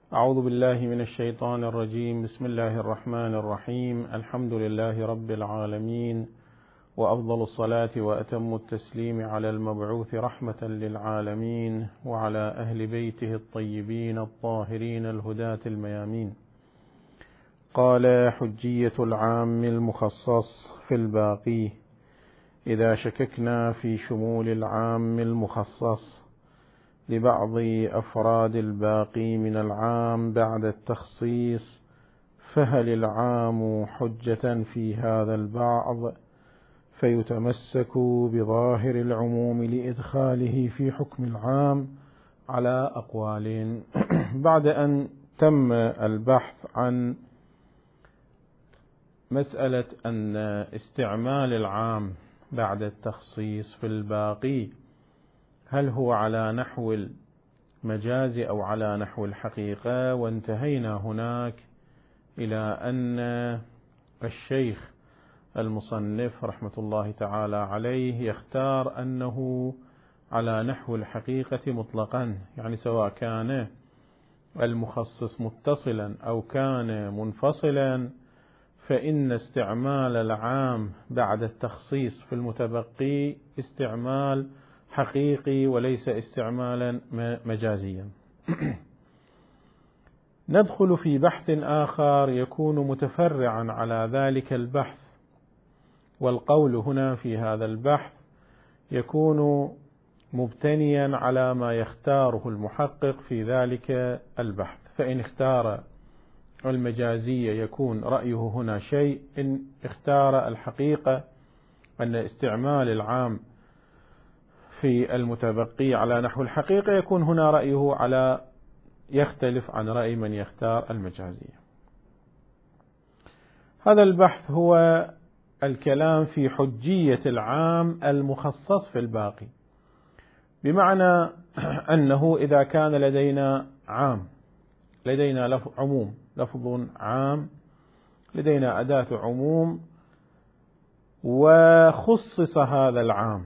أعوذ بالله من الشيطان الرجيم. بسم الله الرحمن الرحيم. الحمد لله رب العالمين، وأفضل الصلاة وأتم التسليم على المبعوث رحمة للعالمين وعلى أهل بيته الطيبين الطاهرين الهداة الميامين. قال حجية العام المخصص في الباقي: إذا شككنا في شمول العام المخصص لبعض أفراد الباقي من العام بعد التخصيص، فهل العام حجة في هذا البعض فيتمسك بظاهر العموم لإدخاله في حكم العام على أقوال. بعد أن تم البحث عن مسألة أن استعمال العام بعد التخصيص في الباقي هل هو على نحو المجاز أو على نحو الحقيقة، وانتهينا هناك إلى أن الشيخ المصنف رحمة الله تعالى عليه يختار أنه على نحو الحقيقة مطلقا، يعني سواء كان المخصص متصلا أو كان منفصلا، فإن استعمال العام بعد التخصيص في المتبقي استعمال حقيقي وليس استعمالا مجازيا. ندخل في بحث آخر يكون متفرعا على ذلك البحث، والقول هنا في هذا البحث يكون مبتنيا على ما يختاره المحقق في ذلك البحث. فإن اختار المجازية يكون رأيه هنا شيء، إن اختار الحقيقة أن استعمال العام في المتبقي على نحو الحقيقة يكون هنا رأيه على يختلف عن رأي من يختار المجازية. هذا البحث هو الكلام في حجية العام المخصص في الباقي، بمعنى أنه إذا كان لدينا عام، لدينا عموم، لفظ عام، لدينا أداة عموم، وخصص هذا العام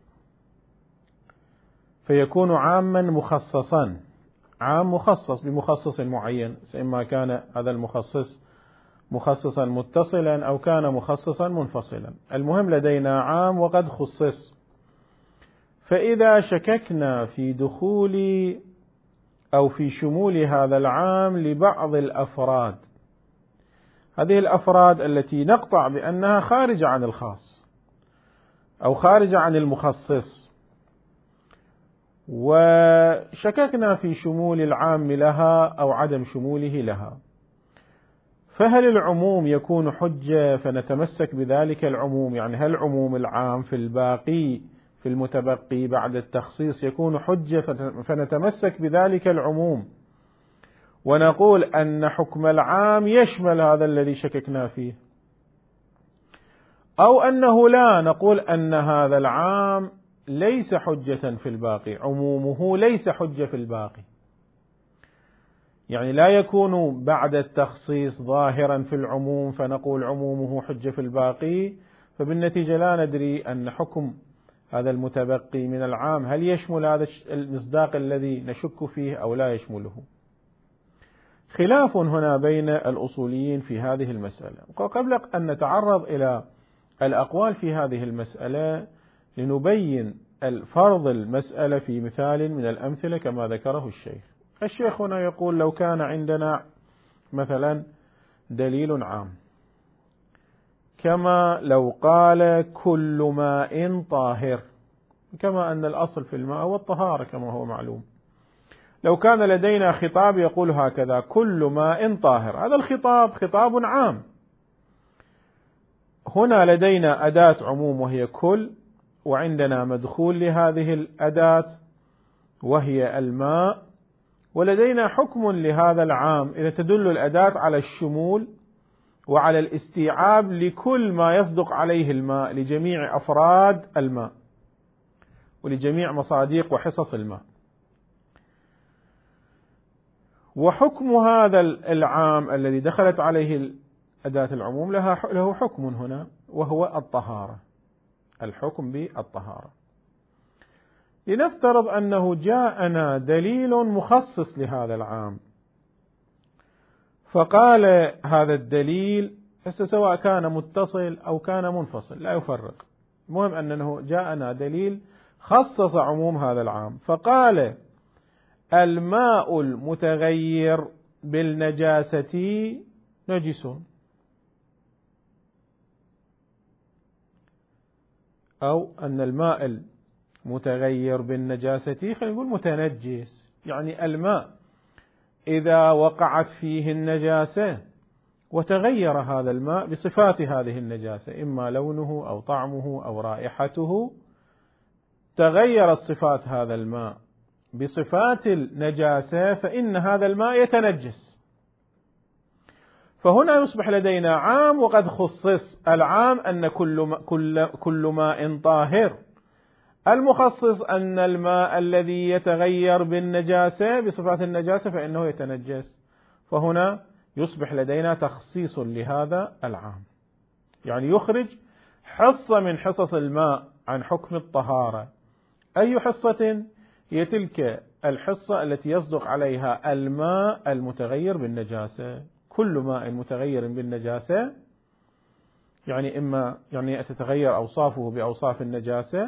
فيكون عاما مخصصا، عام مخصص بمخصص معين، إما كان هذا المخصص مخصصا متصلا أو كان مخصصا منفصلا، المهم لدينا عام وقد خصص. فإذا شككنا في دخول أو في شمول هذا العام لبعض الأفراد، هذه الأفراد التي نقطع بأنها خارجة عن الخاص أو خارجة عن المخصص، وشككنا في شمول العام لها أو عدم شموله لها، فهل العموم يكون حجة فنتمسك بذلك العموم؟ يعني هل عموم العام في الباقي في المتبقي بعد التخصيص يكون حجة فنتمسك بذلك العموم ونقول أن حكم العام يشمل هذا الذي شككنا فيه، أو أنه لا، نقول أن هذا العام ليس حجة في الباقي، عمومه ليس حجة في الباقي، يعني لا يكون بعد التخصيص ظاهرا في العموم فنقول عمومه حجة في الباقي، فبالنتيجة لا ندري أن حكم هذا المتبقي من العام هل يشمل هذا المصداق الذي نشك فيه أو لا يشمله. خلاف هنا بين الأصوليين في هذه المسألة. قبل أن نتعرض إلى الأقوال في هذه المسألة لنبين فرض المسألة في مثال من الأمثلة كما ذكره الشيخ هنا يقول: لو كان عندنا مثلا دليل عام، كما لو قال كل ماء طاهر، كما أن الأصل في الماء هو الطهارة كما هو معلوم. لو كان لدينا خطاب يقول هكذا: كل ماء طاهر، هذا الخطاب خطاب عام. هنا لدينا أداة عموم وهي كل، وعندنا مدخول لهذه الأداة وهي الماء، ولدينا حكم لهذا العام إذا تدل الأداة على الشمول وعلى الاستيعاب لكل ما يصدق عليه الماء لجميع أفراد الماء ولجميع مصاديق وحصص الماء. وحكم هذا العام الذي دخلت عليه أداة العموم له حكم هنا وهو الطهارة، الحكم بالطهارة. لنفترض أنه جاءنا دليل مخصص لهذا العام، فقال هذا الدليل سواء كان متصل أو كان منفصل لا يفرق، المهم أنه جاءنا دليل خصص عموم هذا العام، فقال الماء المتغير بالنجاسة نجس، أو أن الماء المتغير بالنجاسة خلينا نقول متنجس، يعني الماء إذا وقعت فيه النجاسة وتغير هذا الماء بصفات هذه النجاسة، إما لونه أو طعمه أو رائحته، تغيرت صفات هذا الماء بصفات النجاسة فإن هذا الماء يتنجس. فهنا يصبح لدينا عام وقد خصص، العام أن كل ماء طاهر، المخصص أن الماء الذي يتغير بالنجاسة بصفات النجاسة فإنه يتنجس، فهنا يصبح لدينا تخصيص لهذا العام، يعني يخرج حصة من حصص الماء عن حكم الطهارة. أي حصة؟ هي تلك الحصة التي يصدق عليها الماء المتغير بالنجاسة، كل ماء متغير بالنجاسة يعني إما يعني تتغير أوصافه بأوصاف النجاسة،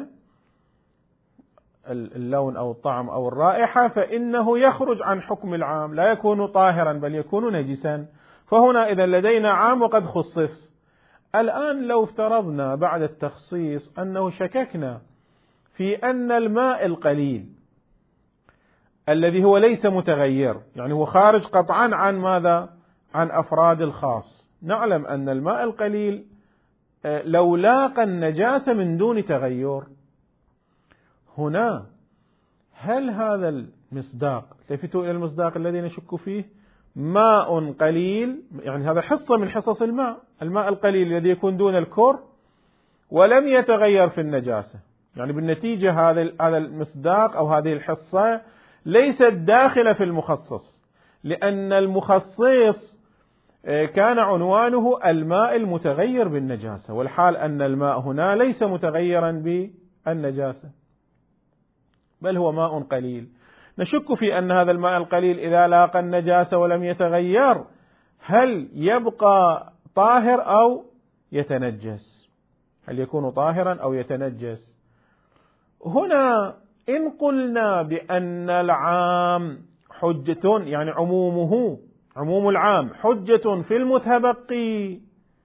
اللون أو الطعم أو الرائحة، فإنه يخرج عن حكم العام، لا يكون طاهرا بل يكون نجسا. فهنا إذا لدينا عام وقد خصص. الآن لو افترضنا بعد التخصيص أنه شككنا في أن الماء القليل الذي هو ليس متغير، يعني هو خارج قطعا عن ماذا؟ عن أفراد الخاص، نعلم أن الماء القليل لو لاقى النجاسة من دون تغير، هنا هل هذا المصداق، التفتوا إلى المصداق الذي نشك فيه، ماء قليل، يعني هذا حصة من حصص الماء القليل الذي يكون دون الكور ولم يتغير في النجاسة، يعني بالنتيجة هذا المصداق أو هذه الحصة ليست داخلة في المخصص، لأن المخصص كان عنوانه الماء المتغير بالنجاسة، والحال أن الماء هنا ليس متغيرا بالنجاسة بل هو ماء قليل. نشك في أن هذا الماء القليل إذا لاقى النجاسة ولم يتغير هل يبقى طاهر أو يتنجس، هل يكون طاهرا أو يتنجس. هنا إن قلنا بأن العام حجة، يعني عموم العام حجة في المتبقي،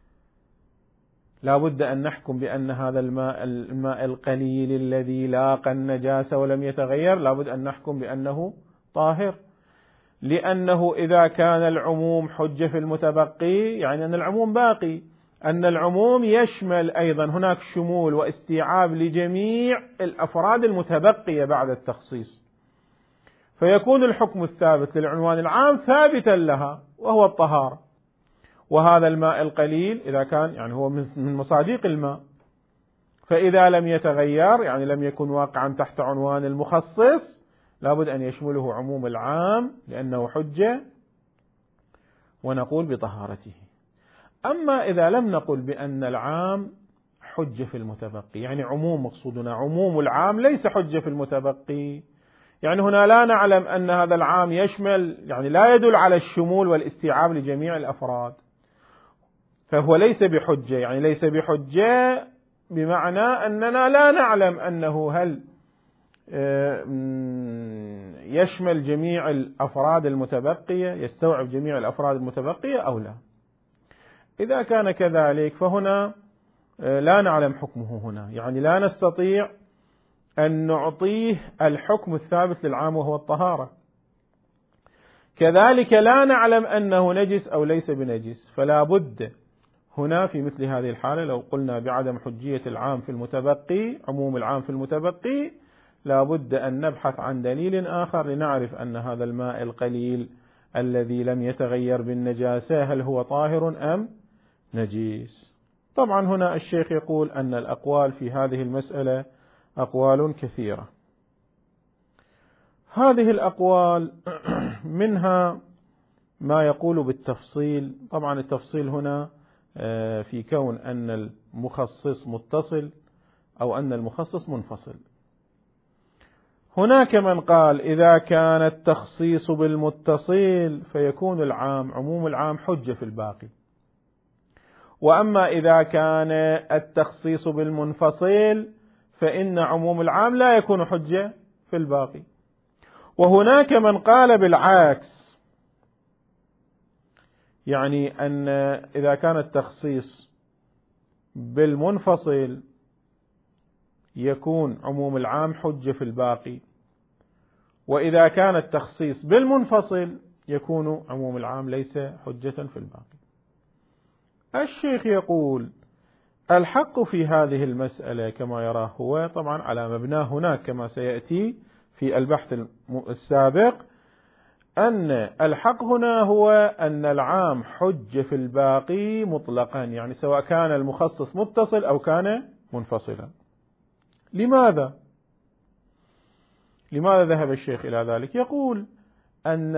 لا بد أن نحكم بأن هذا الماء القليل الذي لاقى النجاسة ولم يتغير لا بد أن نحكم بأنه طاهر، لأنه إذا كان العموم حجة في المتبقي يعني أن العموم باقي، أن العموم يشمل أيضا هناك شمول واستيعاب لجميع الأفراد المتبقية بعد التخصيص، فيكون الحكم الثابت للعنوان العام ثابتا لها وهو الطهارة. وهذا الماء القليل إذا كان يعني هو من مصاديق الماء، فإذا لم يتغير يعني لم يكن واقعا تحت عنوان المخصص لابد أن يشمله عموم العام لأنه حجة ونقول بطهارته. أما إذا لم نقل بأن العام حجة في المتبقي، يعني عموم مقصودنا عموم العام ليس حجة في المتبقي، يعني هنا لا نعلم أن هذا العام يشمل، يعني لا يدل على الشمول والاستيعاب لجميع الأفراد، فهو ليس بحجة، يعني ليس بحجة بمعنى أننا لا نعلم أنه هل يشمل جميع الأفراد المتبقية، يستوعب جميع الأفراد المتبقية أو لا. إذا كان كذلك فهنا لا نعلم حكمه هنا، يعني لا نستطيع أن نعطيه الحكم الثابت للعام وهو الطهارة. كذلك لا نعلم أنه نجس أو ليس بنجس، فلا بد هنا في مثل هذه الحالة لو قلنا بعدم حجية العام في المتبقي، عموم العام في المتبقي، لا بد أن نبحث عن دليل آخر لنعرف أن هذا الماء القليل الذي لم يتغير بالنجاسة هل هو طاهر أم نجيس. طبعا هنا الشيخ يقول أن الأقوال في هذه المسألة أقوال كثيرة، هذه الأقوال منها ما يقول بالتفصيل، طبعا التفصيل هنا في كون أن المخصص متصل أو أن المخصص منفصل. هناك من قال إذا كان التخصيص بالمتصل فيكون عموم العام حجة في الباقي، وأما إذا كان التخصيص بالمنفصل فإن عموم العام لا يكون حجة في الباقي. وهناك من قال بالعكس، يعني أن إذا كان التخصيص بالمنفصل يكون عموم العام حجة في الباقي، وإذا كان التخصيص بالمنفصل يكون عموم العام ليس حجة في الباقي. الشيخ يقول الحق في هذه المسألة كما يراه هو طبعا على مبناه هناك كما سيأتي في البحث السابق، أن الحق هنا هو أن العام حجة في الباقي مطلقا، يعني سواء كان المخصص متصل أو كان منفصلا. لماذا ذهب الشيخ إلى ذلك؟ يقول أن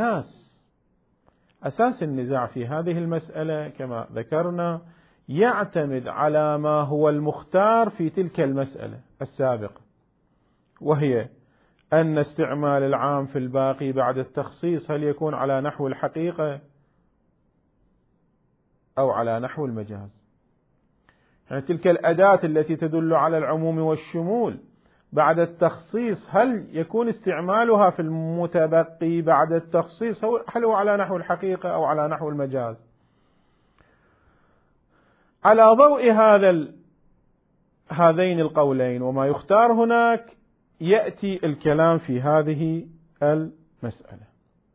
أساس النزاع في هذه المسألة كما ذكرنا يعتمد على ما هو المختار في تلك المسألة السابقة، وهي أن استعمال العام في الباقي بعد التخصيص هل يكون على نحو الحقيقة أو على نحو المجاز. يعني تلك الأداة التي تدل على العموم والشمول بعد التخصيص هل يكون استعمالها في المتبقي بعد التخصيص هل هو على نحو الحقيقة أو على نحو المجاز. على ضوء هذين القولين وما يختار هناك يأتي الكلام في هذه المسألة.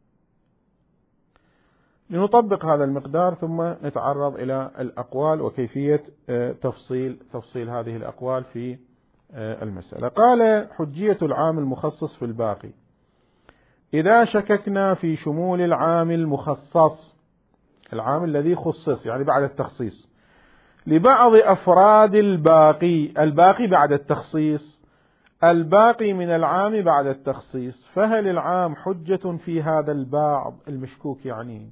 لنطبق هذا المقدار ثم نتعرض إلى الأقوال وكيفية تفصيل هذه الأقوال في المسألة. قال حجية العام المخصص في الباقي: إذا شككنا في شمول العام المخصص، العام الذي خصص يعني بعد التخصيص، لبعض أفراد الباقي بعد التخصيص، الباقي من العام بعد التخصيص، فهل العام حجة في هذا البعض المشكوك؟ يعني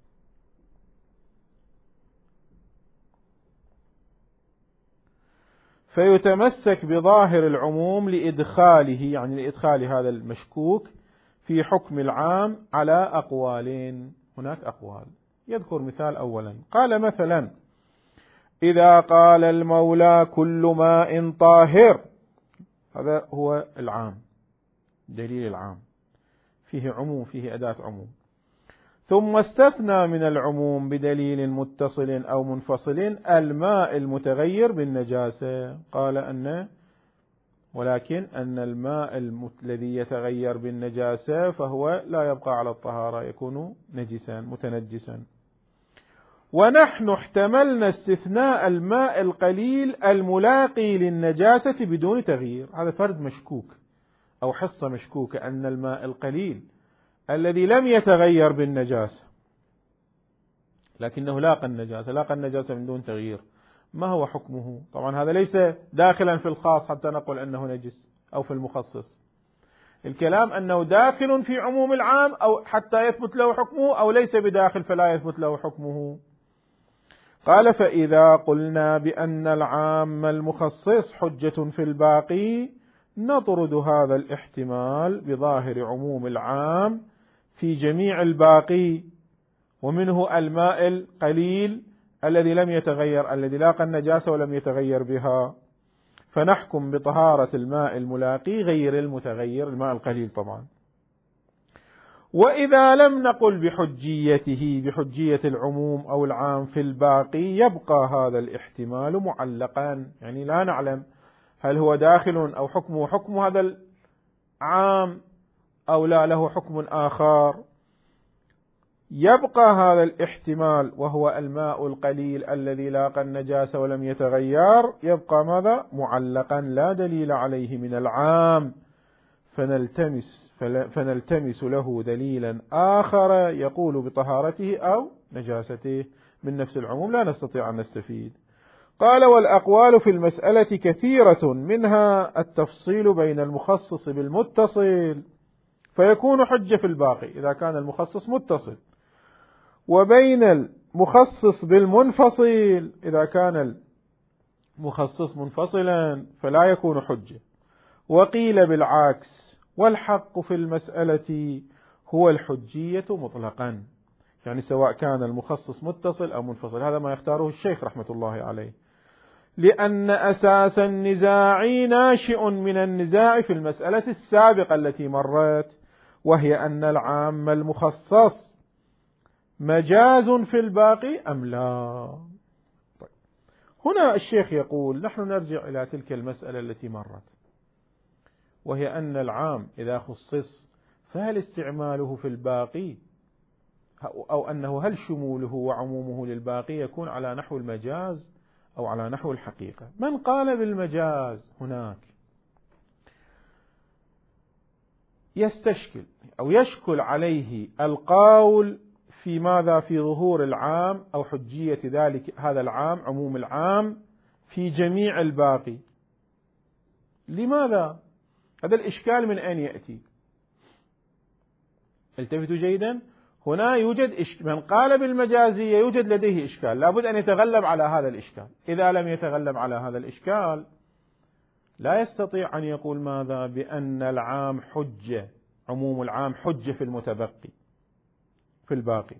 فيتمسك بظاهر العموم لإدخاله، يعني لإدخال هذا المشكوك في حكم العام على أقوالين. هناك أقوال، يذكر مثال أولا. قال مثلا: إذا قال المولى كل ماء طاهر، هذا هو العام، دليل العام فيه عموم، فيه أداة عموم، ثم استثنى من العموم بدليل متصل أو منفصل الماء المتغير بالنجاسة. قال ولكن أن الماء الذي يتغير بالنجاسة فهو لا يبقى على الطهارة، يكون نجسا متنجسا. ونحن احتملنا استثناء الماء القليل الملاقي للنجاسة بدون تغيير. هذا فرد مشكوك أو حصة مشكوكة، أن الماء القليل الذي لم يتغير بالنجاسة لكنه لاقى النجاسة من دون تغيير، ما هو حكمه؟ طبعا هذا ليس داخلا في الخاص حتى نقول أنه نجس، أو في المخصص. الكلام أنه داخل في عموم العام أو حتى يثبت له حكمه، أو ليس بداخل فلا يثبت له حكمه. قال: فإذا قلنا بأن العام المخصص حجة في الباقي نطرد هذا الاحتمال بظاهر عموم العام في جميع الباقي، ومنه الماء القليل الذي لم يتغير، الذي لاقى النجاسة ولم يتغير بها، فنحكم بطهارة الماء الملاقي غير المتغير، الماء القليل طبعا. وإذا لم نقل بحجية العموم أو العام في الباقي يبقى هذا الاحتمال معلقا، يعني لا نعلم هل هو داخل أو حكمه حكم هذا العام أو لا له حكم آخر. يبقى هذا الاحتمال وهو الماء القليل الذي لاقى النجاسة ولم يتغير، يبقى ماذا؟ معلقا لا دليل عليه من العام، فنلتمس له دليلا آخر يقول بطهارته أو نجاسته من نفس العموم، لا نستطيع أن نستفيد. قال: والأقوال في المسألة كثيرة، منها التفصيل بين المخصص بالمتصل فيكون حجة في الباقي إذا كان المخصص متصل، وبين المخصص بالمنفصل إذا كان المخصص منفصلا فلا يكون حجة. وقيل بالعكس، والحق في المسألة هو الحجية مطلقا، يعني سواء كان المخصص متصل أو منفصل. هذا ما يختاره الشيخ رحمة الله عليه، لأن أساس النزاع ناشئ من النزاع في المسألة السابقة التي مرت، وهي أن العام المخصص مجاز في الباقي أم لا. طيب. هنا الشيخ يقول نحن نرجع إلى تلك المسألة التي مرت، وهي أن العام إذا خصص فهل استعماله في الباقي، أو أنه هل شموله وعمومه للباقي يكون على نحو المجاز أو على نحو الحقيقة. من قال بالمجاز هناك يستشكل أو يشكل عليه القول في ماذا؟ في ظهور العام أو حجية ذلك هذا العام، عموم العام في جميع الباقي. لماذا؟ هذا الإشكال من أين يأتي؟ التفتوا جيدا، هنا يوجد من قال بالمجازية يوجد لديه إشكال، لابد أن يتغلب على هذا الإشكال. إذا لم يتغلب على هذا الإشكال لا يستطيع أن يقول ماذا؟ بأن العام حجة، عموم العام حجة في المتبقي في الباقي،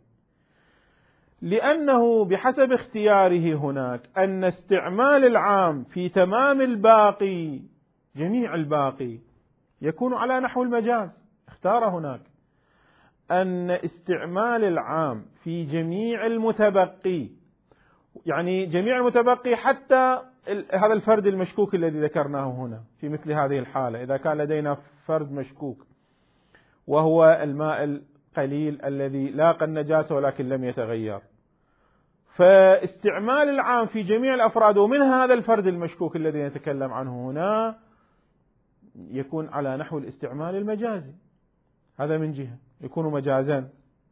لأنه بحسب اختياره هناك أن استعمال العام في تمام الباقي جميع الباقي يكون على نحو المجاز. اختار هناك أن استعمال العام في جميع المتبقي، يعني جميع المتبقي حتى هذا الفرد المشكوك الذي ذكرناه هنا، في مثل هذه الحالة إذا كان لدينا فرد مشكوك وهو الماء القليل الذي لاقى النجاسة ولكن لم يتغير، فاستعمال العام في جميع الأفراد ومن هذا الفرد المشكوك الذي نتكلم عنه هنا يكون على نحو الاستعمال المجازي. هذا من جهة يكون مجازا.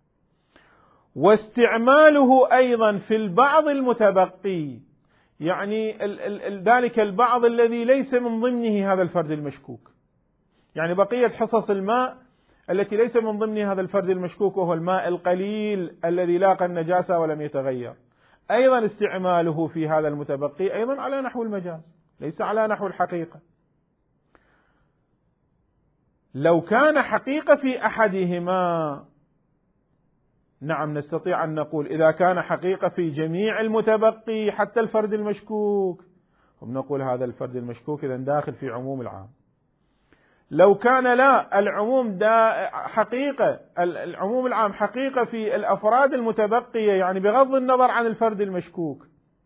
واستعماله أيضا في البعض المتبقي، يعني ذلك البعض الذي ليس من ضمنه هذا الفرد المشكوك، يعني بقية حصص الماء التي ليس من ضمن هذا الفرد المشكوك وهو الماء القليل الذي لاقى النجاسة ولم يتغير، أيضا استعماله في هذا المتبقي أيضا على نحو المجاز ليس على نحو الحقيقة. لو كان حقيقة في أحدهما نعم نستطيع أن نقول إذا كان حقيقة في جميع المتبقي حتى الفرد المشكوك، ونقول هذا الفرد المشكوك إذا داخل في عموم العام. لو كان لا، العموم حقيقة، العموم العام حقيقة في الأفراد المتبقية، يعني بغض النظر عن الفرد المشكوك،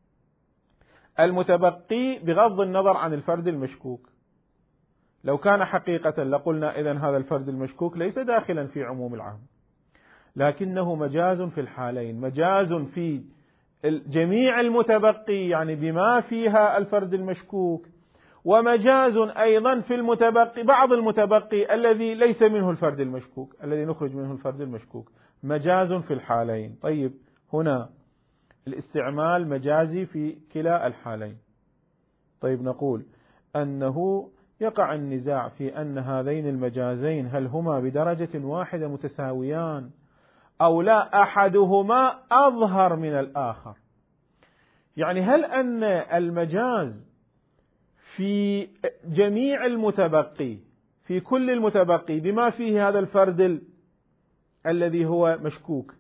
المتبقي بغض النظر عن الفرد المشكوك، لو كان حقيقة لقلنا إذن هذا الفرد المشكوك ليس داخلا في عموم العام، لكنه مجاز في الحالين، مجاز في جميع المتبقي يعني بما فيها الفرد المشكوك، ومجاز أيضا في المتبقي بعض المتبقي الذي ليس منه الفرد المشكوك، الذي نخرج منه الفرد المشكوك، مجاز في الحالين. طيب هنا الاستعمال مجازي في كلا الحالين. طيب نقول أنه يقع النزاع في أن هذين المجازين هل هما بدرجة واحدة متساويان أو لا، أحدهما أظهر من الآخر. يعني هل أن المجاز في جميع المتبقي في كل المتبقي بما فيه هذا الفرد الذي هو مشكوك،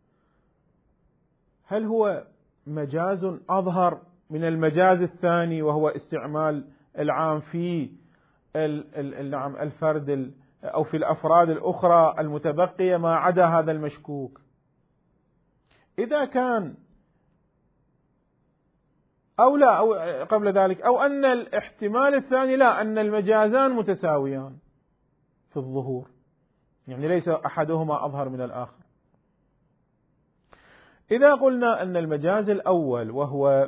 هل هو مجاز أظهر من المجاز الثاني وهو استعمال العام في الفرد أو في الأفراد الأخرى المتبقية ما عدا هذا المشكوك؟ إذا كان أو لا، أو قبل ذلك، أو أن الاحتمال الثاني لا، أن المجازان متساويان في الظهور، يعني ليس أحدهما أظهر من الآخر. إذا قلنا أن المجاز الأول وهو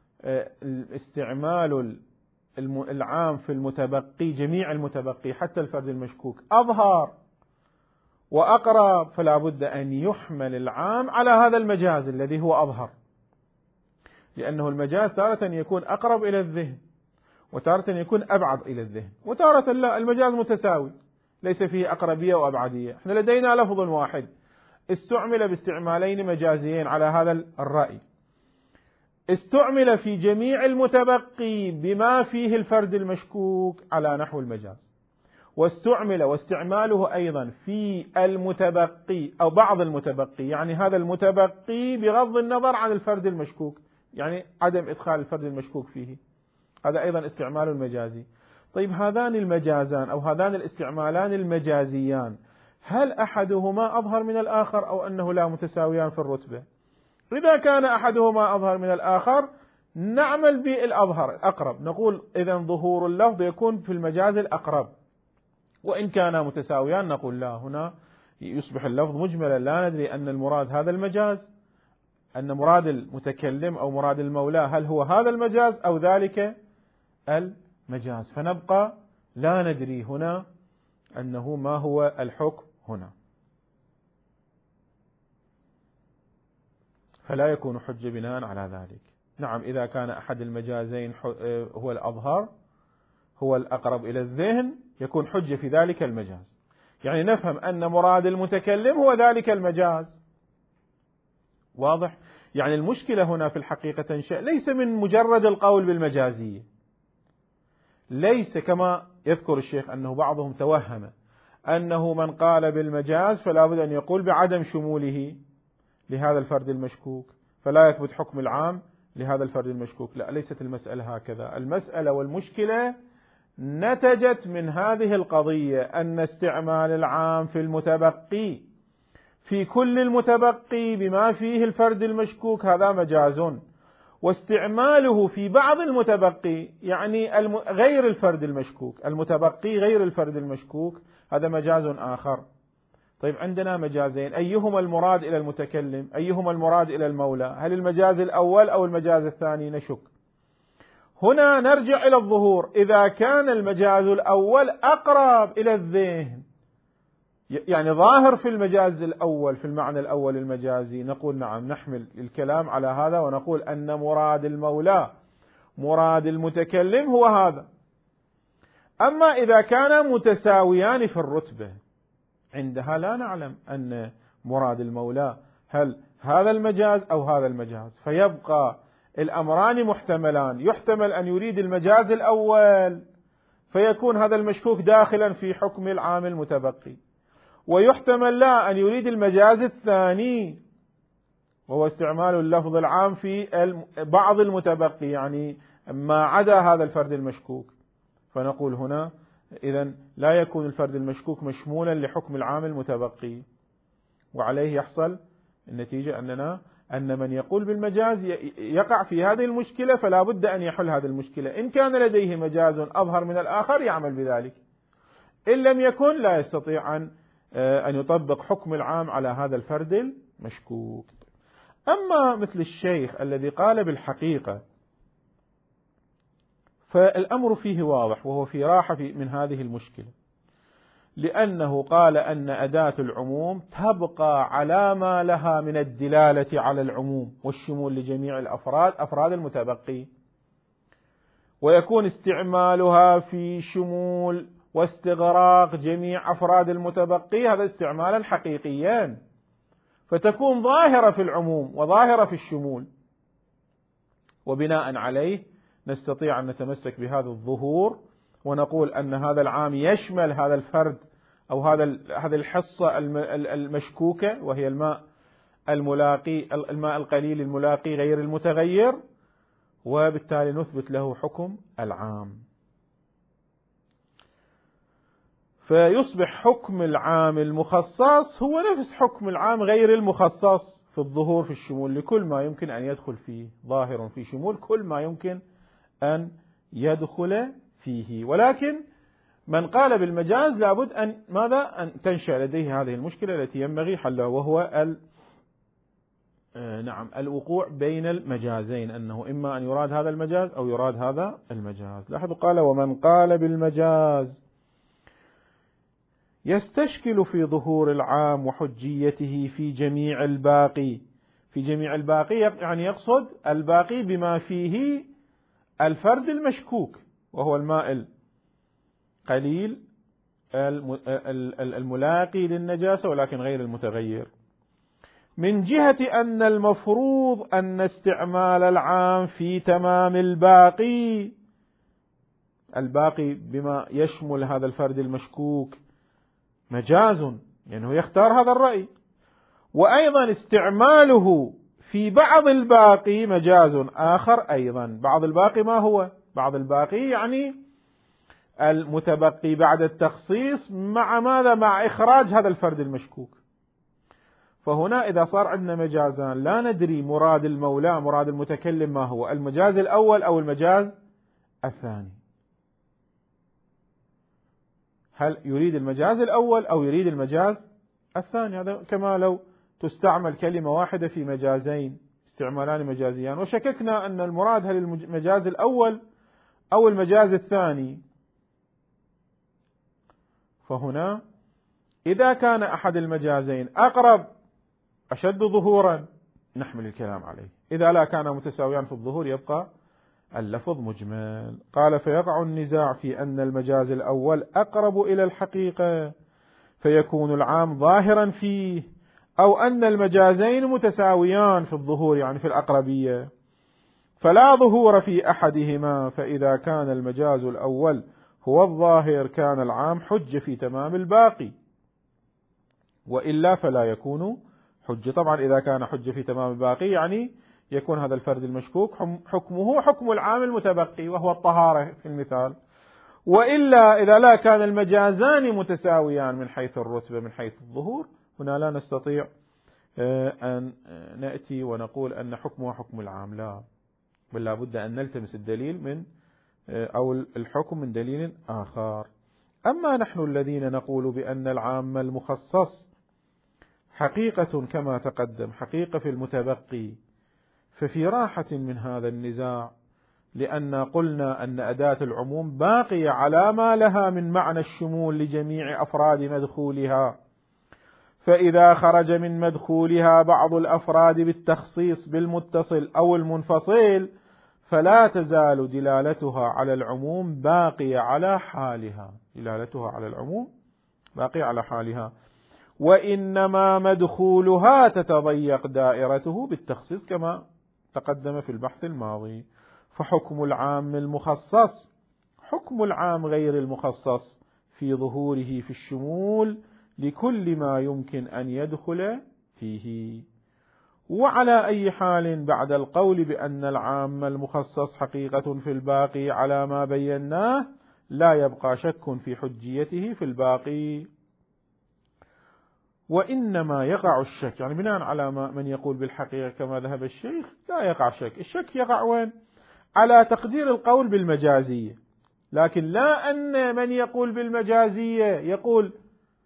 استعمال العام في المتبقي جميع المتبقي حتى الفرد المشكوك أظهر وأقرب، فلا بد أن يحمل العام على هذا المجاز الذي هو أظهر، لأنه المجاز تارة يكون أقرب إلى الذهن وتارة يكون أبعد إلى الذهن، وتارة لا، المجاز متساوي ليس فيه أقربية وأبعدية. احنا لدينا لفظ واحد استعمل باستعمالين مجازيين على هذا الرأي، استعمل في جميع المتبقي بما فيه الفرد المشكوك على نحو المجاز، واستعمل واستعماله أيضا في المتبقي أو بعض المتبقي، يعني هذا المتبقي بغض النظر عن الفرد المشكوك، يعني عدم إدخال الفرد المشكوك فيه، هذا أيضا استعمال المجازي. طيب هذان المجازان أو هذان الاستعمالان المجازيان هل أحدهما أظهر من الآخر أو أنه لا متساويان في الرتبة؟ إذا كان أحدهما أظهر من الآخر نعمل بالأظهر الأقرب، نقول إذن ظهور اللفظ يكون في المجاز الأقرب، وإن كانا متساويان نقول لا، هنا يصبح اللفظ مجملا، لا ندري أن المراد هذا المجاز، أن مراد المتكلم أو مراد المولى هل هو هذا المجاز أو ذلك المجاز، فنبقى لا ندري هنا أنه ما هو الحكم هنا، فلا يكون حجة بناء على ذلك. نعم إذا كان أحد المجازين هو الأظهر هو الأقرب إلى الذهن يكون حجة في ذلك المجاز، يعني نفهم أن مراد المتكلم هو ذلك المجاز. واضح؟ يعني المشكلة هنا في الحقيقة تنشأ ليس من مجرد القول بالمجازية، ليس كما يذكر الشيخ أنه بعضهم توهم أنه من قال بالمجاز فلا بد أن يقول بعدم شموله لهذا الفرد المشكوك فلا يثبت حكم العام لهذا الفرد المشكوك. لا، ليست المسألة هكذا، المسألة والمشكلة نتجت من هذه القضية أن استعمال العام في المتبقي في كل المتبقي بما فيه الفرد المشكوك هذا مجاز، واستعماله في بعض المتبقي يعني غير الفرد المشكوك، المتبقي غير الفرد المشكوك هذا مجاز آخر. طيب عندنا مجازين، أيهما المراد إلى المتكلم؟ أيهما المراد إلى المولى؟ هل المجاز الأول أو المجاز الثاني؟ نشك. هنا نرجع إلى الظهور، إذا كان المجاز الأول أقرب إلى الذهن يعني ظاهر في المجاز الأول في المعنى الأول المجازي، نقول نعم نحمل الكلام على هذا ونقول أن مراد المولى مراد المتكلم هو هذا. أما إذا كان متساويان في الرتبة عندها لا نعلم أن مراد المولى هل هذا المجاز أو هذا المجاز، فيبقى الأمران محتملان، يحتمل أن يريد المجاز الأول فيكون هذا المشكوك داخلا في حكم العام المتبقي، ويحتمل لا أن يريد المجاز الثاني وهو استعمال اللفظ العام في بعض المتبقي يعني ما عدا هذا الفرد المشكوك، فنقول هنا إذن لا يكون الفرد المشكوك مشمولا لحكم العام المتبقي، وعليه يحصل النتيجة أن من يقول بالمجاز يقع في هذه المشكلة، فلا بد أن يحل هذه المشكلة، إن كان لديه مجاز أظهر من الآخر يعمل بذلك، إن لم يكن لا يستطيع أن يطبق حكم العام على هذا الفرد المشكوك. أما مثل الشيخ الذي قال بالحقيقة فالأمر فيه واضح وهو في راحة من هذه المشكلة، لأنه قال أن أداة العموم تبقى على ما لها من الدلالة على العموم والشمول لجميع الأفراد أفراد المتبقي، ويكون استعمالها في شمول واستغراق جميع أفراد المتبقي هذا استعمالا حقيقيا، فتكون ظاهرة في العموم وظاهرة في الشمول، وبناء عليه نستطيع أن نتمسك بهذا الظهور ونقول أن هذا العام يشمل هذا الفرد أو هذه الحصة المشكوكة وهي الماء الملاقي، الماء القليل الملاقي غير المتغير، وبالتالي نثبت له حكم العام، فيصبح حكم العام المخصص هو نفس حكم العام غير المخصص في الظهور في الشمول لكل ما يمكن أن يدخل فيه، ظاهر في شمول كل ما يمكن أن يدخل فيه. ولكن من قال بالمجاز لابد أن ماذا؟ أن تنشأ لديه هذه المشكلة التي ينبغي حلها، وهو الوقوع بين المجازين، أنه إما أن يراد هذا المجاز أو يراد هذا المجاز. لاحظوا قال ومن قال بالمجاز يستشكل في ظهور العام وحجيته في جميع الباقي. في جميع الباقي يعني يقصد الباقي بما فيه الفرد المشكوك وهو الماء القليل الملاقي للنجاسة ولكن غير المتغير، من جهة أن المفروض أن استعمال العام في تمام الباقي الباقي بما يشمل هذا الفرد المشكوك مجاز، يعني يختار هذا الرأي. وأيضا استعماله في بعض الباقي مجاز آخر أيضا. بعض الباقي ما هو؟ بعض الباقي يعني المتبقي بعد التخصيص مع ماذا؟ مع إخراج هذا الفرد المشكوك. فهنا إذا صار عندنا مجازان لا ندري مراد المولى مراد المتكلم ما هو، المجاز الأول أو المجاز الثاني. هل يريد المجاز الأول أو يريد المجاز الثاني؟ هذا كما لو تستعمل كلمة واحدة في مجازين، استعمالان مجازيان، وشككنا أن المراد هل المجاز الأول أو المجاز الثاني. فهنا إذا كان أحد المجازين أقرب أشد ظهورا نحمل الكلام عليه، إذا لا كان متساويان في الظهور يبقى اللفظ مجمل. قال: فيقع النزاع في أن المجاز الأول أقرب إلى الحقيقة فيكون العام ظاهرا فيه، أو أن المجازين متساويان في الظهور يعني في الأقربية فلا ظهور في أحدهما، فإذا كان المجاز الأول هو الظاهر كان العام حجة في تمام الباقي، وإلا فلا يكون حجة. طبعا إذا كان حجة في تمام الباقي يعني يكون هذا الفرد المشكوك حكمه حكم العام المتبقي وهو الطهارة في المثال. وإلا إذا لا كان المجازان متساويان من حيث الرتبة من حيث الظهور، هنا لا نستطيع أن نأتي ونقول أن حكمه حكم العام، لا، بل لا بد أن نلتمس الدليل من أو الحكم من دليل آخر. أما نحن الذين نقول بأن العام المخصص حقيقة كما تقدم، حقيقة في المتبقي، ففي راحة من هذا النزاع، لأن قلنا أن أداة العموم باقية على ما لها من معنى الشمول لجميع أفراد مدخولها، فإذا خرج من مدخولها بعض الأفراد بالتخصيص بالمتصل أو المنفصل فلا تزال دلالتها على العموم باقية على حالها، دلالتها على العموم باقية على حالها، وإنما مدخولها تتضيق دائرته بالتخصيص كما تقدم في البحث الماضي. فحكم العام المخصص حكم العام غير المخصص في ظهوره في الشمول لكل ما يمكن أن يدخل فيه. وعلى أي حال بعد القول بأن العام المخصص حقيقة في الباقي على ما بيناه لا يبقى شك في حجيته في الباقي، وإنما يقع الشك يعني بناء على من يقول بالحقيقة كما ذهب الشيخ لا يقع شك. الشك يقع وين؟ على تقدير القول بالمجازية، لكن لا أن من يقول بالمجازية يقول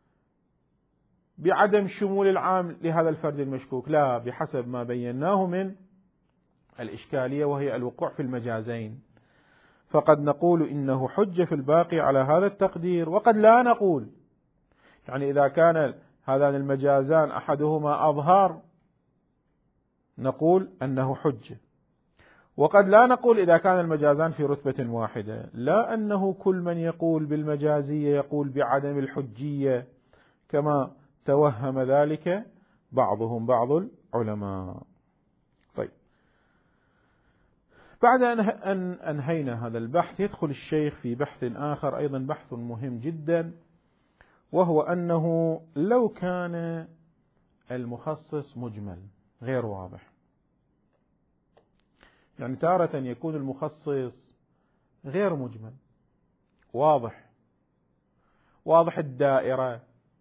بعدم شمول العام لهذا الفرد المشكوك، لا، بحسب ما بيناه من الإشكالية وهي الوقوع في المجازين، فقد نقول إنه حجة في الباقي على هذا التقدير، وقد لا نقول، يعني إذا كان هذان المجازان أحدهما أظهر نقول أنه حجة، وقد لا نقول إذا كان المجازان في رتبة واحدة، لا أنه كل من يقول بالمجازية يقول بعدم الحجية كما توهم ذلك بعضهم بعض العلماء. طيب، بعد أن أنهينا هذا البحث يدخل الشيخ في بحث آخر أيضا بحث مهم جدا، وهو أنه لو كان المخصص مجمل غير واضح، يعني تارة يكون المخصص غير مجمل واضح الدائرة.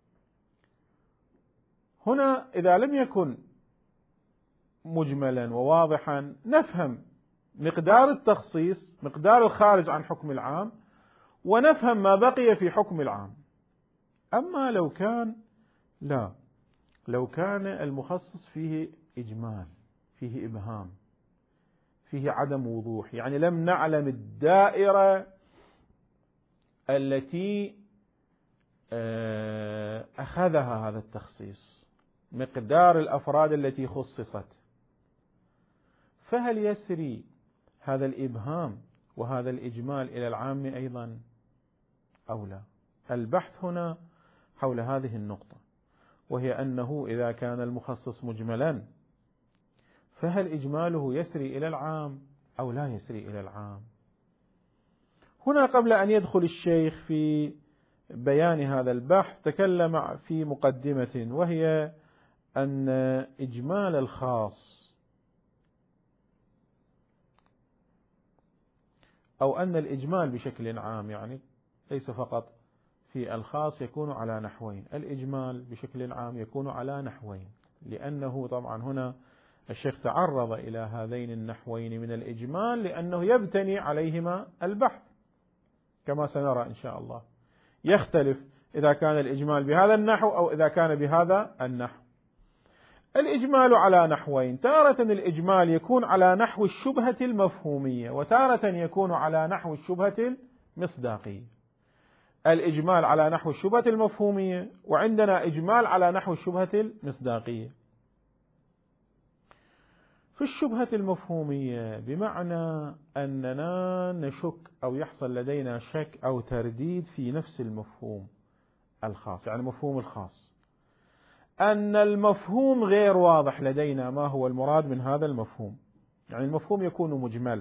هنا إذا لم يكن مجملا وواضحا نفهم مقدار التخصيص، مقدار الخارج عن حكم العام، ونفهم ما بقي في حكم العام. أما لو كان لا، لو كان المخصص فيه إجمال، فيه إبهام، فيه عدم وضوح، يعني لم نعلم الدائرة التي أخذها هذا التخصيص، مقدار الأفراد التي خصصت، فهل يسري هذا الإبهام وهذا الإجمال إلى العام أيضا أو لا؟ البحث هنا حول هذه النقطة، وهي أنه إذا كان المخصص مجملا فهل إجماله يسري إلى العام أو لا يسري إلى العام؟ هنا قبل أن يدخل الشيخ في بيان هذا البحث تكلم في مقدمة، وهي أن إجمال الخاص أو أن الإجمال بشكل عام، يعني ليس فقط في الخاص، يكون على نحوين. الإجمال بشكل عام يكون على نحوين، لأنه طبعا هنا الشيخ تعرض إلى هذين النحوين من الإجمال لأنه يبتني عليهما البحث كما سنرى إن شاء الله. يختلف إذا كان الإجمال بهذا النحو أو إذا كان بهذا النحو. الإجمال على نحوين: تارة الإجمال يكون على نحو الشبهة المفهومية، وتارة يكون على نحو الشبهة المصداقية. الإجمال على نحو الشبهة المفهومية، وعندنا إجمال على نحو الشبهة المصداقية. في الشبهة المفهومية بمعنى أننا نشك أو يحصل لدينا شك أو ترديد في نفس المفهوم الخاص، يعني مفهوم الخاص، أن المفهوم غير واضح لدينا، ما هو المراد من هذا المفهوم، يعني المفهوم يكون مجمل.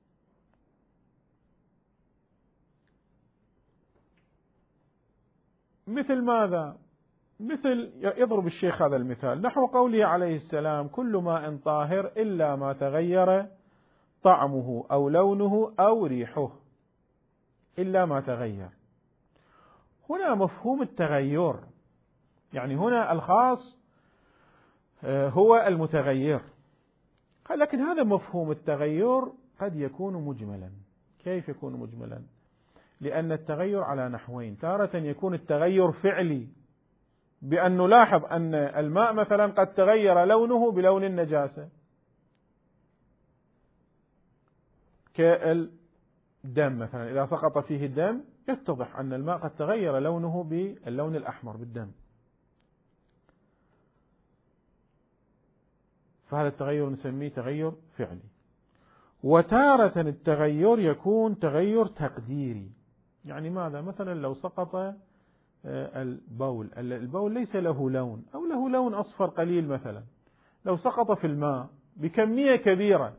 مثل ماذا؟ مثل يضرب الشيخ هذا المثال نحو قوله عليه السلام: كل ماء طاهر إلا ما تغير طعمه أو لونه أو ريحه، إلا ما تغير. هنا مفهوم التغير، يعني هنا الخاص هو المتغير، لكن هذا مفهوم التغير قد يكون مجملا. كيف يكون مجملا؟ لأن التغير على نحوين: تارة يكون التغير فعلي، بأن نلاحظ أن الماء مثلا قد تغير لونه بلون النجاسة، كالدم مثلا، إذا سقط فيه الدم يتضح أن الماء قد تغير لونه باللون الأحمر بالدم، فهذا التغير نسميه تغير فعلي. وتارة التغير يكون تغير تقديري، يعني ماذا؟ مثلا لو سقط البول ليس له لون أو له لون أصفر قليل مثلا، لو سقط في الماء بكمية كبيرة،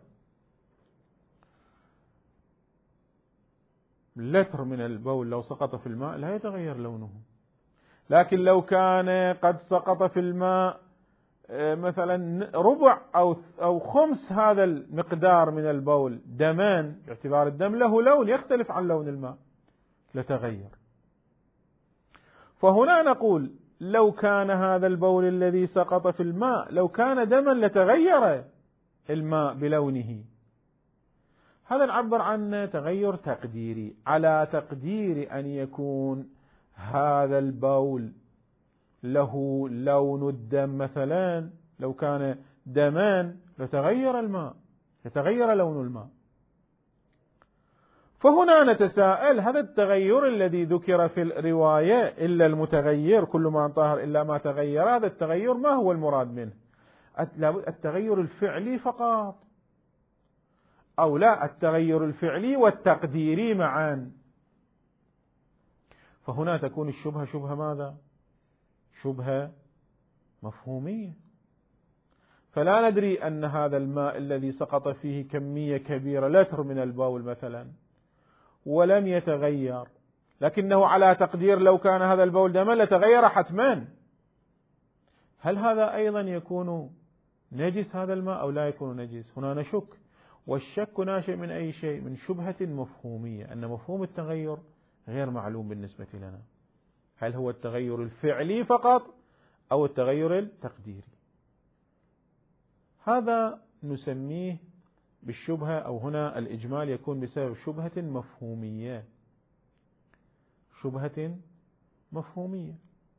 لتر من البول لو سقط في الماء لا يتغير لونه. لكن لو كان قد سقط في الماء مثلا ربع أو خمس هذا المقدار من البول دمان، باعتبار الدم له لون يختلف عن لون الماء، لتغير. فهنا نقول لو كان هذا البول الذي سقط في الماء لو كان دما لتغير الماء بلونه. هذا نعبر عنه تغير تقديري، على تقدير أن يكون هذا البول له لون الدم مثلا، لو كان دمان لتغير الماء، يتغير لون الماء. فهنا نتساءل: هذا التغير الذي ذكر في الرواية إلا المتغير، كل ما طاهر إلا ما تغير، هذا التغير ما هو المراد منه؟ التغير الفعلي فقط، أو لا، التغير الفعلي والتقديري معا. فهنا تكون الشبهة شبهة ماذا؟ شبهة مفهومية. فلا ندري أن هذا الماء الذي سقط فيه كمية كبيرة لتر من البول مثلا ولم يتغير، لكنه على تقدير لو كان هذا البول دما لتغير حتما، هل هذا أيضا يكون نجس هذا الماء أو لا يكون نجس؟ هنا نشك، والشك ناشئ من أي شيء؟ من شبهة مفهومية، أن مفهوم التغير غير معلوم بالنسبة لنا، هل هو التغير الفعلي فقط أو التغير التقديري؟ هذا نسميه بالشبهة، أو هنا الإجمال يكون بسبب شبهة مفهومية، شبهة مفهومية.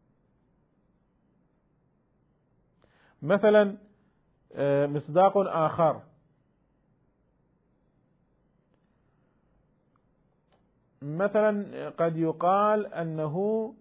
مثلا مصداق آخر: مثلا قد يقال أنه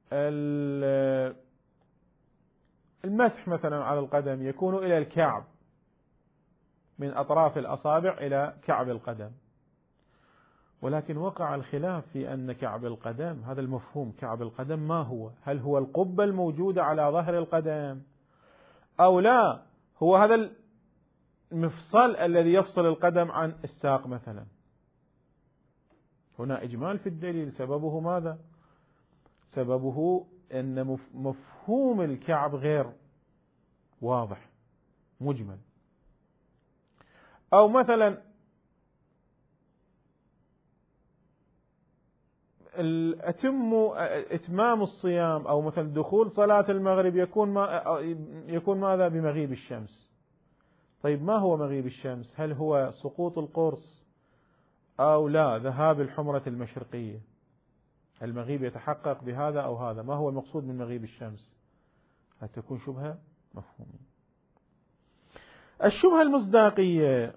المسح مثلا على القدم يكون إلى الكعب، من أطراف الأصابع إلى كعب القدم، ولكن وقع الخلاف في أن كعب القدم، هذا المفهوم كعب القدم ما هو؟ هل هو القبة الموجودة على ظهر القدم أو لا هو هذا المفصل الذي يفصل القدم عن الساق مثلا؟ هنا إجمال في الدليل، سببه ماذا؟ سببه أن مفهوم الكعب غير واضح مجمل. أو مثلا إتمام الصيام، أو مثلا دخول صلاة المغرب يكون ماذا؟ بمغيب الشمس. طيب ما هو مغيب الشمس؟ هل هو سقوط القرص أو لا ذهاب الحمرة المشرقية؟ المغيب يتحقق بهذا أو هذا؟ ما هو المقصود من مغيب الشمس؟ هل تكون شبهة مفهومية. الشبهة المصداقية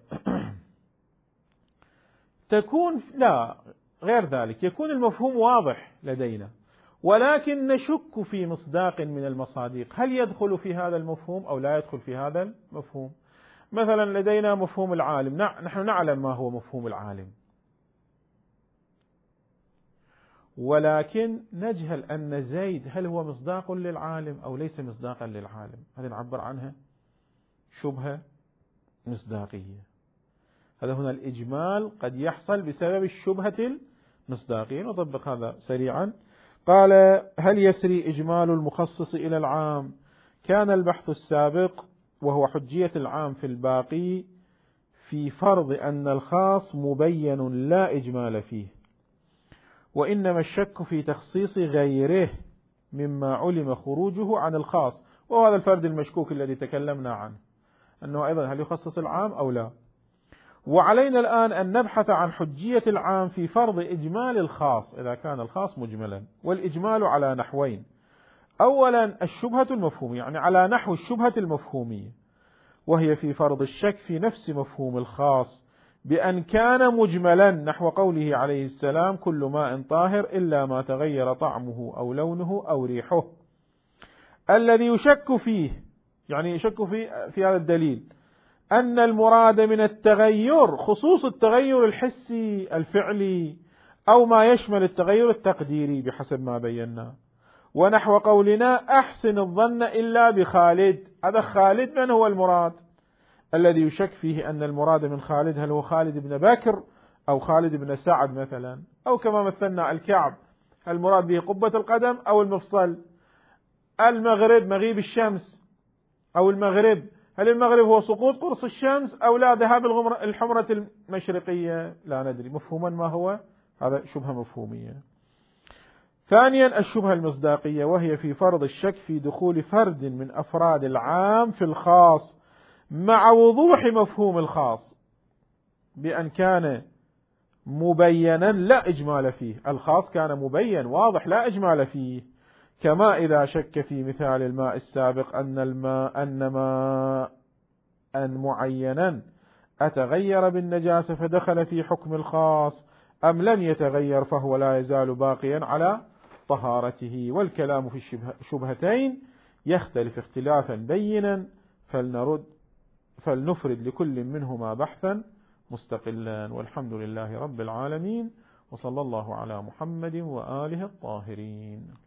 تكون لا غير ذلك، يكون المفهوم واضح لدينا ولكن نشك في مصداق من المصادق، هل يدخل في هذا المفهوم أو لا يدخل في هذا المفهوم. مثلا لدينا مفهوم العالم، نحن نعلم ما هو مفهوم العالم، ولكن نجهل أن زيد هل هو مصداق للعالم أو ليس مصداقا للعالم. هذا نعبر عنها شبهة مصداقية. هذا هنا الإجمال قد يحصل بسبب الشبهة المصداقية. نطبق هذا سريعا. قال: هل يسري إجمال المخصص إلى العام؟ كان البحث السابق وهو حجية العام في الباقي في فرض أن الخاص مبين لا إجمال فيه، وإنما الشك في تخصيص غيره مما علم خروجه عن الخاص، وهذا الفرد المشكوك الذي تكلمنا عنه، أنه أيضا هل يخصص العام أو لا. وعلينا الآن أن نبحث عن حجية العام في فرض إجمال الخاص إذا كان الخاص مجملا. والإجمال على نحوين: أولا الشبهة المفهومية، يعني على نحو الشبهة المفهومية، وهي في فرض الشك في نفس مفهوم الخاص بأن كان مجملا، نحو قوله عليه السلام: كل ماء طاهر إلا ما تغير طعمه أو لونه أو ريحه. الذي يشك فيه، يعني يشك في هذا الدليل، أن المراد من التغير خصوص التغير الحسي الفعلي أو ما يشمل التغير التقديري بحسب ما بينا. ونحو قولنا: أحسن الظن إلا بخالد، هذا خالد من هو المراد؟ الذي يشك فيه أن المراد من خالد هل هو خالد بن بكر أو خالد بن سعد مثلا، أو كما مثلنا الكعب هل المراد به قبة القدم أو المفصل. المغرب مغيب الشمس أو المغرب، هل المغرب هو سقوط قرص الشمس أو لا ذهاب الحمرة المشرقية؟ لا ندري. مفهوما ما هو؟ هذا شبهة مفهومية. ثانيا الشبهة المصداقية، وهي في فرض الشك في دخول فرد من أفراد العام في الخاص مع وضوح مفهوم الخاص بأن كان مبينا لا إجمال فيه. الخاص كان مبين واضح لا إجمال فيه، كما إذا شك في مثال الماء السابق أن ماء معينا أتغير بالنجاسة فدخل في حكم الخاص أم لم يتغير فهو لا يزال باقيا على طهارته. والكلام في الشبهتين يختلف اختلافا بينا، فلنفرد لكل منهما بحثا مستقلا. والحمد لله رب العالمين، وصلى الله على محمد وآله الطاهرين.